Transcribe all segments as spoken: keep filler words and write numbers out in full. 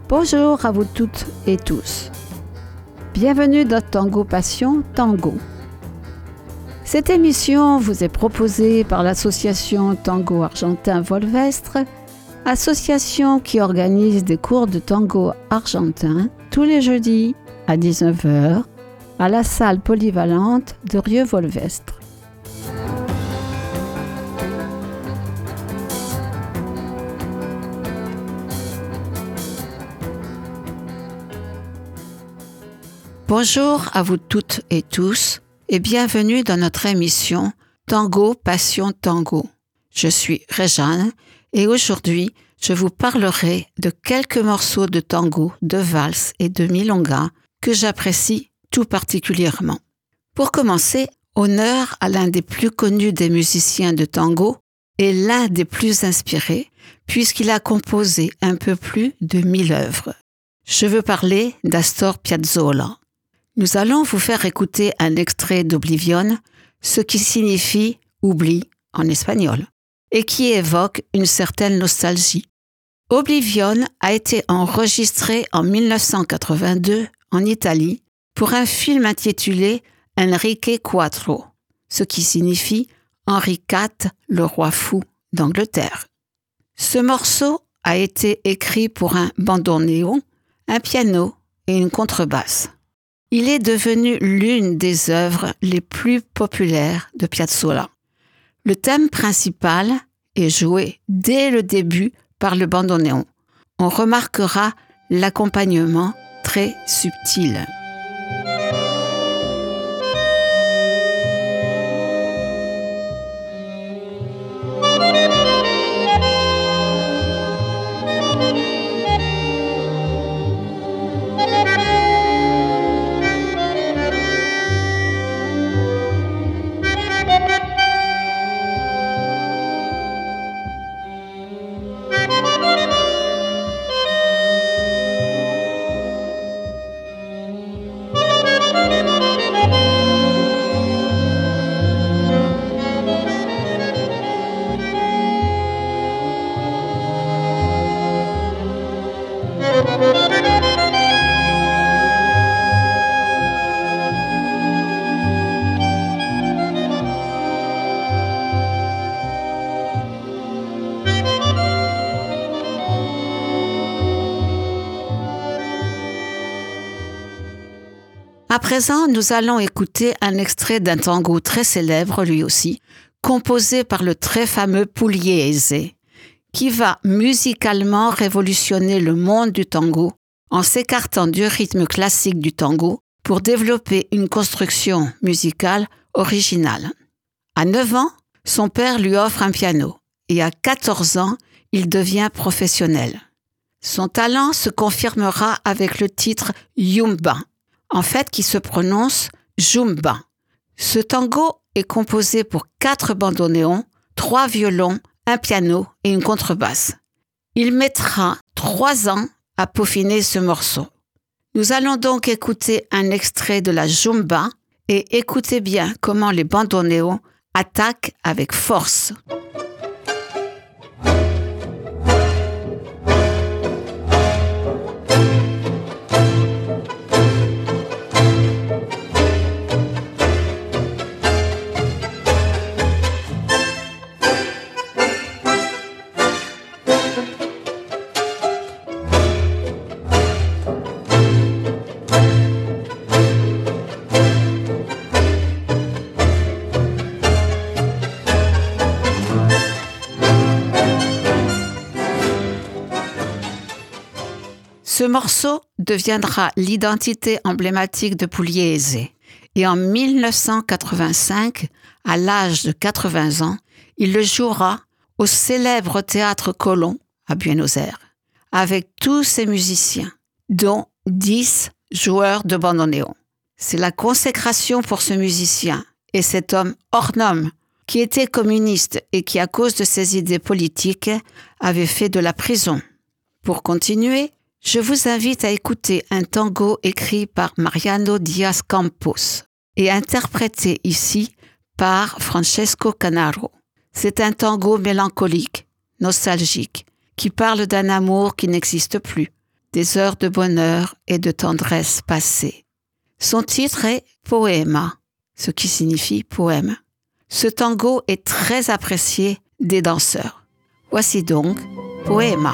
Bonjour à vous toutes et tous. Bienvenue dans Tango Passion Tango. Cette émission vous est proposée par l'association Tango Argentin Volvestre, association qui organise des cours de tango argentin tous les jeudis à dix-neuf heures à la salle polyvalente de Rieux-Volvestre. Bonjour à vous toutes et tous et bienvenue dans notre émission Tango Passion Tango. Je suis Réjeanne et aujourd'hui je vous parlerai de quelques morceaux de tango, de valse et de milonga que j'apprécie tout particulièrement. Pour commencer, honneur à l'un des plus connus des musiciens de tango et l'un des plus inspirés puisqu'il a composé un peu plus de mille œuvres. Je veux parler d'Astor Piazzolla. Nous allons vous faire écouter un extrait d'Oblivion, ce qui signifie « oubli » en espagnol, et qui évoque une certaine nostalgie. Oblivion a été enregistré en dix-neuf cent quatre-vingt-deux en Italie pour un film intitulé « Enrique quatre », ce qui signifie « Henri quatre, le roi fou d'Angleterre ». Ce morceau a été écrit pour un bandoneon, un piano et une contrebasse. Il est devenu l'une des œuvres les plus populaires de Piazzolla. Le thème principal est joué dès le début par le bandoneon. On remarquera l'accompagnement très subtil. À présent, nous allons écouter un extrait d'un tango très célèbre, lui aussi, composé par le très fameux Pugliese, qui va musicalement révolutionner le monde du tango en s'écartant du rythme classique du tango pour développer une construction musicale originale. À neuf ans, son père lui offre un piano et à quatorze ans, il devient professionnel. Son talent se confirmera avec le titre Yumba, en fait qui se prononce Jumba. Ce tango est composé pour quatre bandoneons, trois violons, un piano et une contrebasse. Il mettra trois ans à peaufiner ce morceau. Nous allons donc écouter un extrait de la Jumba et écoutez bien comment les bandoneons attaquent avec force. Ce morceau deviendra l'identité emblématique de Pugliese et en dix-neuf cent quatre-vingt-cinq, à l'âge de quatre-vingts ans, il le jouera au célèbre Théâtre Colón à Buenos Aires avec tous ses musiciens, dont dix joueurs de bandoneon. C'est la consécration pour ce musicien et cet homme hors norme qui était communiste et qui, à cause de ses idées politiques, avait fait de la prison. Pour continuer, je vous invite à écouter un tango écrit par Mariano Diaz Campos et interprété ici par Francesco Canaro. C'est un tango mélancolique, nostalgique, qui parle d'un amour qui n'existe plus, des heures de bonheur et de tendresse passées. Son titre est Poema, ce qui signifie poème. Ce tango est très apprécié des danseurs. Voici donc Poema.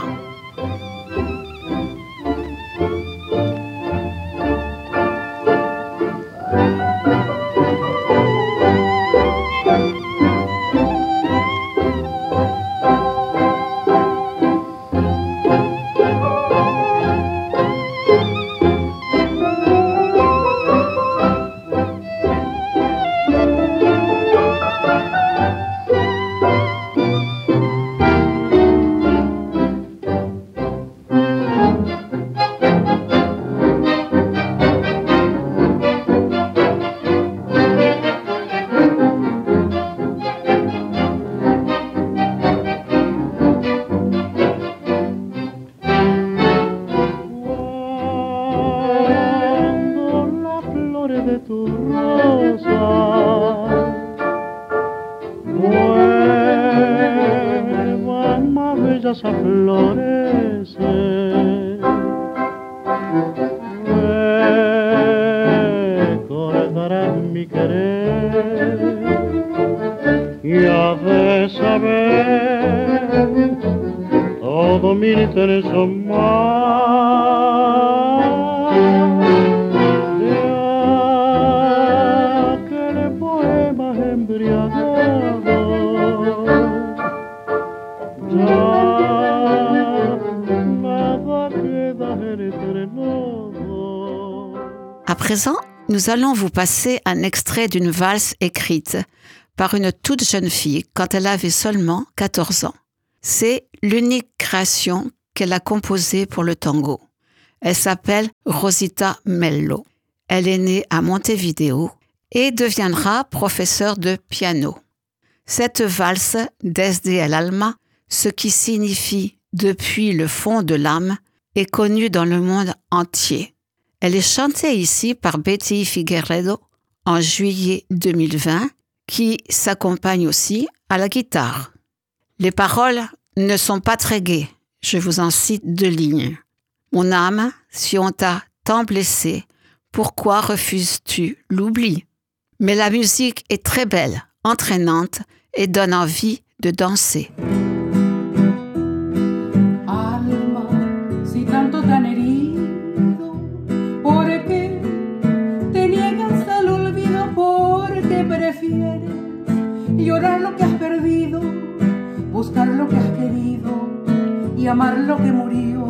A florecer, recordarás mi querer y has de saber todo mi intenso más de aquel poema embriagado. Ya À présent, nous allons vous passer un extrait d'une valse écrite par une toute jeune fille quand elle avait seulement quatorze ans. C'est l'unique création qu'elle a composée pour le tango. Elle s'appelle Rosita Mello. Elle est née à Montevideo et deviendra professeure de piano. Cette valse, Desde el alma, ce qui signifie « depuis le fond de l'âme », est connue dans le monde entier. Elle est chantée ici par Betty Figueiredo en juillet deux mille vingt, qui s'accompagne aussi à la guitare. Les paroles ne sont pas très gaies, je vous en cite deux lignes. « Mon âme, si on t'a tant blessé, pourquoi refuses-tu l'oubli ?» Mais la musique est très belle, entraînante et donne envie de danser. Alma, si tanto te han herido, ¿por qué te niegas al olvido? ¿Por qué prefieres llorar lo que has perdido, buscar lo que has querido y amar lo que murió?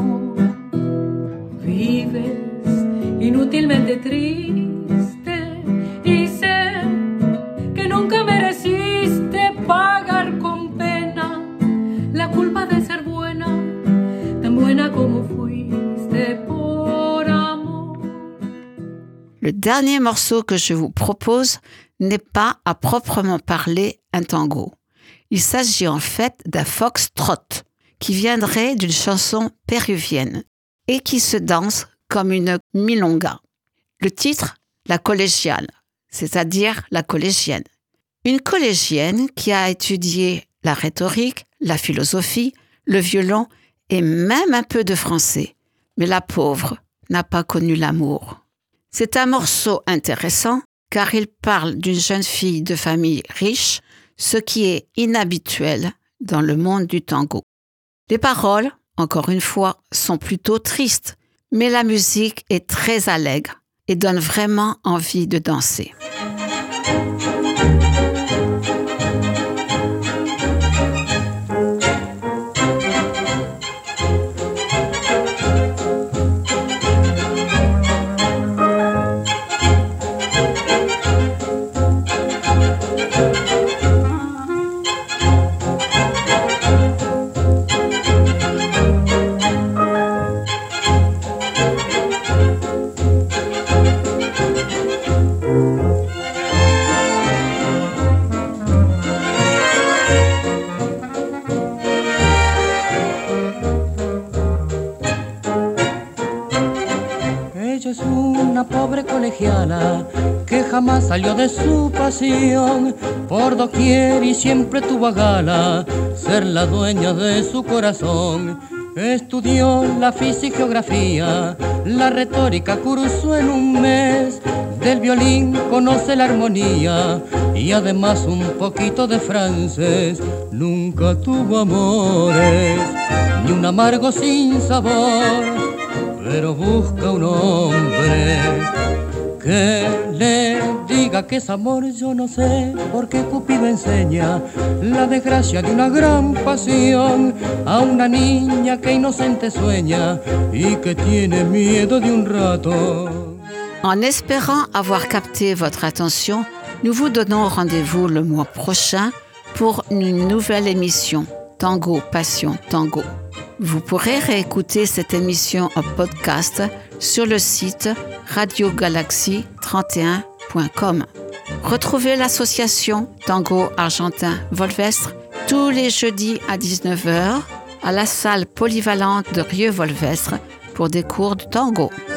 Vives inútilmente triste y sé que nunca mereciste pagar con pena la culpa de ser buena, tan buena como fuiste por amor. Le dernier morceau que je vous propose n'est pas à proprement parler un tango. Il s'agit en fait d'un foxtrot qui viendrait d'une chanson péruvienne et qui se danse comme une milonga. Le titre, la collégiale, c'est-à-dire la collégienne. Une collégienne qui a étudié la rhétorique, la philosophie, le violon et même un peu de français. Mais la pauvre n'a pas connu l'amour. C'est un morceau intéressant car il parle d'une jeune fille de famille riche, ce qui est inhabituel dans le monde du tango. Les paroles, encore une fois, sont plutôt tristes, mais la musique est très allègre et donne vraiment envie de danser. Que jamás salió de su pasión, por doquier y siempre tuvo a gala ser la dueña de su corazón. Estudió la física y geografía, la retórica cursó en un mes. Del violín conoce la armonía y además un poquito de francés. Nunca tuvo amores, ni un amargo sin sabor, pero busca un hombre que le diga que es amor. Yo no sé por qué Cupido enseña la desgracia de una gran pasión a una niña que inocente sueña y que tiene miedo de un rato. En espérant avoir capté votre attention, nous vous donnons rendez-vous le mois prochain pour une nouvelle émission Tango, Passion, Tango. Vous pourrez réécouter cette émission en podcast sur le site radio galaxie trente et un point com. Retrouvez l'association Tango Argentin Volvestre tous les jeudis à dix-neuf heures à la salle polyvalente de Rieux-Volvestre pour des cours de tango.